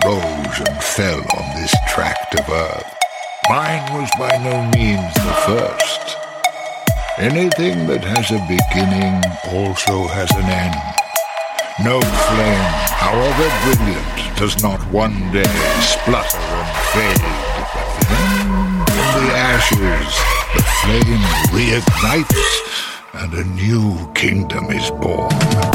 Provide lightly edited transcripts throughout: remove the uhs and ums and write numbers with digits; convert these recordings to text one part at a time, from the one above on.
rose and fell on this tract of earth. Mine was by no means the first. Anything that has a beginning also has an end. No flame, however brilliant, does not one day splutter and fade. But then, from the ashes, the flame reignites, and a new kingdom is born.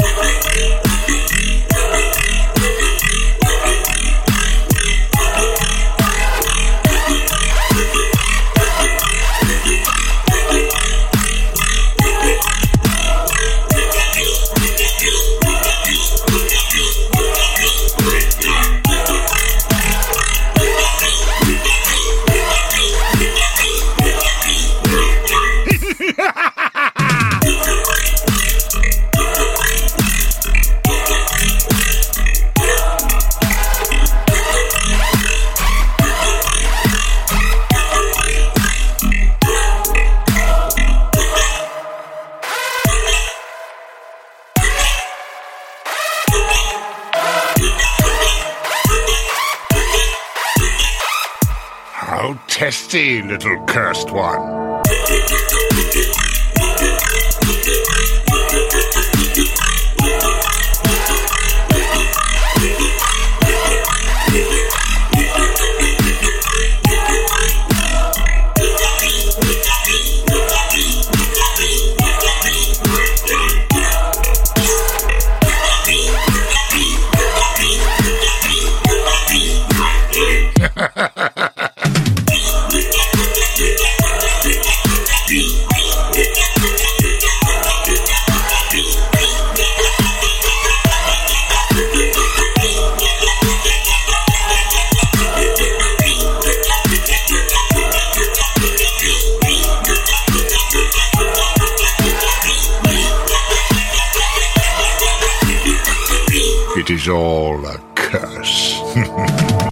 How testy, little cursed one. It is all a curse.